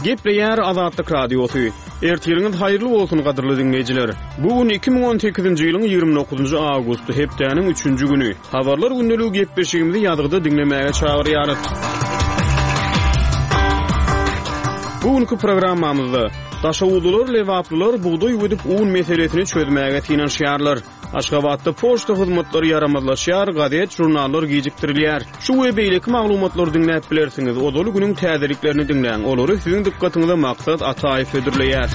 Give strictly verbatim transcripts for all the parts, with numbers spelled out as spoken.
Gepleyer Azadlyk Radiosu. Ertiriňiz haýyrly bolsun gadyrly dinleýijiler. Bugün iki ming on sekizinji ýylyň ýygrimi dokuzunjy awgusty hepdeniň üçünji güni. Habarlar gündeliği gepleşigimizi ýadygda dinlemäge çagyrýarys. Bugünkü programmamyzda daşawudular, lewaplylar buğday wedip un meselesini çözmäge tinanşýarlar. Aşgabatda poçta hyzmatlary yaramazlaşýar, gazet, jurnallar gijikdirilýär. Şu we beýleki maglumatlary dinläp bilersiňiz. Odaly günüň täzeliklerini dinläň. Olary siziň dikkatiňize maksat ataýyp ödürleýär.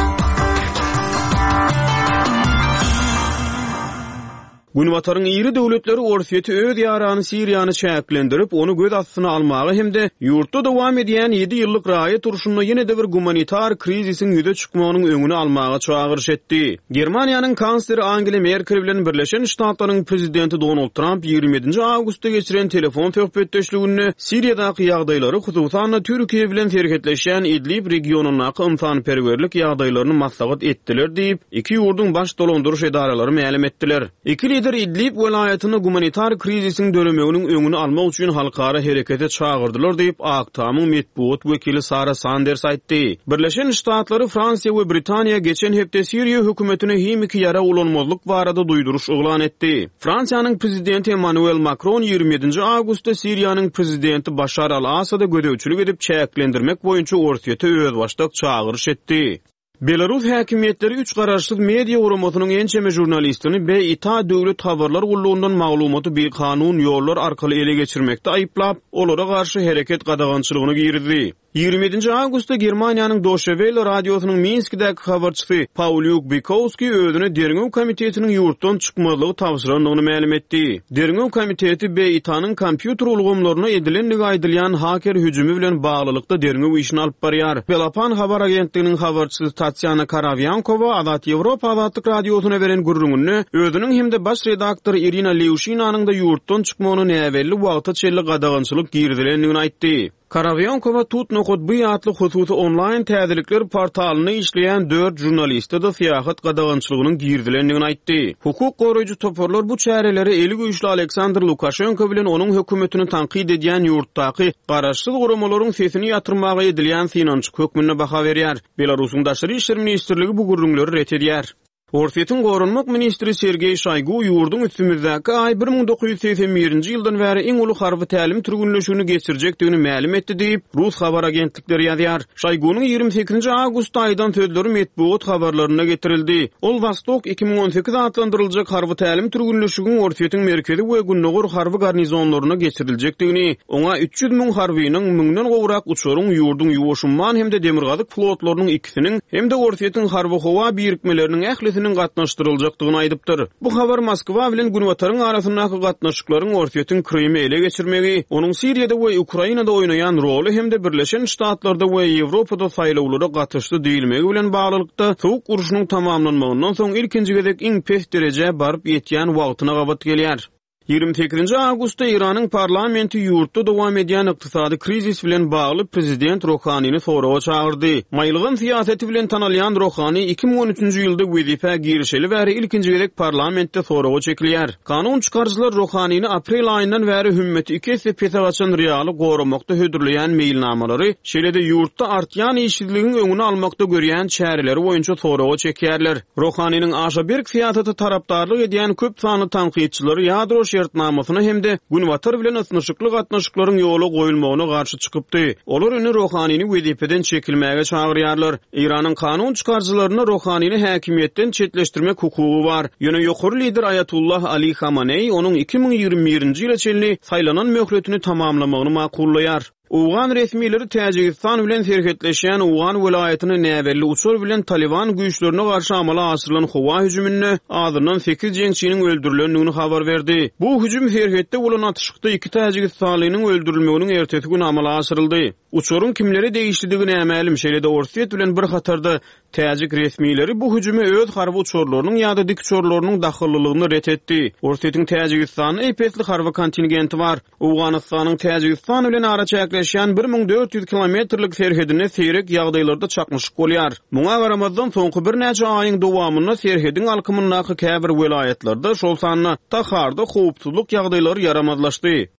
Günwataryň iri döwletleri orsiýeti öz ýarany Siriýany çäklendirip, onu göz astyna almagy hemde ýurtda dowam edýän ýedi ýyllyk raýat turşunda ýene-de bir gumanitar krizisiň ýüze çykmagynyň öňüni almaga çagyrş etdi. Germaniýanyň kansleri Angela Merkel bilen Birleşen Ştatlaryň prezidenti Donald Trump ýygrimi ýedinji awgustda geçiren telefon söhbetdeşligini Siriýadaky ýagdaýlary, hususan Türkiýe bilen serhetleşen Idlib regionunaky ymsanperwerlik ýagdaýlaryny maslahat etdiler diýip, iki ýurdun baş dolandyryş edaralary ma'lum etdiler. İki Idlib welaýatyny gumanitar krizisiň dölemeginiň öňüni almak üçin halkara herekete çagyrdylar diýip Aktamyň medpuat wekili Sara Sanders aýtdy. Birleşen Ştatlary, Fransiýa we Britaniýa geçen hepde Siriýa hökümetine hem iki ýara ulanmazlyk barada duýduruş oglan etdi. Fransiýanyň prezidenti Emmanuel Macron ýygrimi ýedinji awgustda Siriýanyň prezidenti Bashar al-Assada gödäwçilik edip çäklendirmek boýunça orsiýete öz başdak çagyrş etdi. Belarus häkimiýetleri üç garaşsyz media uramatynyň ençeme jurnalistini beýta döwlet habarlar gulluğundan maglumaty bir kanun ýollar arkaly ele geçirmekde aýyplap, olara garşy hereket gadagançylygyny girdi. ýygrimi ýedinji awgustda Germaniýanyň Deutsche Welle radiosynyň Minskdäki habarçysy Pauliuk Bykowski özüne Derňöw komitetiniň ýurtdan çykmalygy tapşyrandygyny ma'lum etdi. Derňöw komiteti beýtanyň kompýuter ulgamlaryna edilenligi aýdylýan haker hüjümi bilen baglylykda Derňöw işini alyp barýar. Belapan habar agentliginiň habarçysy Tatyana Karavyankova Azad Ýewropa Azadlyk radiosyna beren gurrungyny özüniň hemde baş redaktory Irina Lewshinanyň da ýurtdan çykmagyny näwelli wagta çelli gadagançylyk girdilendigini aýtdy. Karavyankova tut nokot bu ýatly hususy online täzelikler portalyny işleýän dört jurnalistde de fiýahat gadagançylygynyň girdilendigini aýtdy. Hukuk goraýjy toparlar bu çäreleri eli güýçli Aleksandr Lukashenko bilen onuň hökümetini tanqid edýän ýurtdaky garaşsyz guramalaryň sesini ýatyrmaga edilýän finansyk hökmüne baha berýär. Belarusyň daşary işler ministrligi bu gurrunlary ret edýär. Orsiýetiň gorunmak ministri Sergey Shoygu ýurdun üstümizdäki aý bir ming dokuz ýüz seksen birinji ýyldan bäri iň uly harby tälim türgünleşigini geçirjekdigini ma'lum etdi diýip Rus habar agentlikleri ýazýar. Shoygunyň ýygrimi sekizinji awgust aýdan sözleri medpuat habarlaryna getirildi. Ol Vostok iki ming on sekiz adlandyryljak harby tälim türgünleşiginiň Orsiýetiň merkezi we Günnögur harby garnizonlaryna geçiriljekdigini, oňa üç ýüz miň harbynyň müňden gowrak uçuryň ýurdun ýuwuşman hemde demirgazyk flotlarynyň ikisiniň hemde Orsiýetiň harby howa birikmeleriniň ählisiniň gatnaşdyryljakdygyny aýdypdyr. Bu habar Moskwa bilen Günwataryň arasyndaky gatnaşyklaryň Orsiýetiň Krymy ele geçirmegi, onuň Siriýada we Ukrainada oýnaýan roly hemde Birleşen Ştatlarda we Ýewropada saýlawlara gatnaşdy diýilmegi bilen baglykda soňky uruşynyň tamamlanmagyndan soň ilkinji gezek iň pes derejä baryp ýetýän wagtyna gabat gelýär. ýygrimi sekizinji awgustda Iranyň parlamenti ýurtda dowam edýän ykdysady krizis bilen bagly prezident Rohanyny soraga çagyrdy. Maýlygyň siýaseti bilen tanalýan Rohany iki ming on üçünji ýylda wezife girişeli bäri ilkinji gezek parlamentde soraga çekilýär. Kanun çykarjylar Rohanyny aprel aýyndan bäri hümmeti iki sepete gaçan reali goramakda hödürleýän meýilnamalary, şeýle-de ýurtda artýan işsizligiň öňüni almakda görýän çäreleri boýunça soraga çekýärler. Rohanynyň aşaberk siýasaty tarapdarlyk edýän köp sany tanqidçilary ýadro şertnamasyna hemde Günwatar bilen ysnyşykly gatnaşyklaryň ýola goýulmagyna garşy çykypdy. Olar öňe Rohanyny wezipeden çekilmäge çagyrýarlar. Iranyň kanun çykarjylaryna Rohanyny häkimiýetden çetleşdirmek hukugy bar. Ýöne ýokary lider Ayatullah Ali Khamenei onuň iki ming ýygrimi birinji ýyla çenli saýlanan möhletini tamamlamagyny makullaýar. Ugan resmiýetleri Täjikistan bilen serhetleşýän Ugan welaýatyny näwelli uçur bilen Taliban güýçlerine garşy amala asyrylan howa hüjümine azyndan sekiz jeňçiniň öldürilendigini habar berdi. Bu hüjüm serhetde bolan atışykda iki Täjikistanlynyň öldürilmeginiň ertesi güni amala asyryldy. Uçurun kimleri değiştirdiğini ämälim şeýle-de Orsiýet bilen bir hatarda Täjik resmiýetleri bu hüjüme öz harby uçurlarynyň ýa-da dik uçurlarynyň dahyllylygyny ret etdi. Orsiýetiň Täjikistanyň eýpetli harby kontingenti bar. Awganystanyň Täjikistan bilen ara çäkleşýän bir ming dört ýüz kilometrlik serhedine seýrek ýagdaýlarda çakmyşyk bolýar. Muňa garamazdan soňky bir näçe aýyň dowamyna serhedin alkymyndaky käbir welaýatlarda şol sanyna taharda howpsuzlyk ýagdaýlary yaramazlaşdy.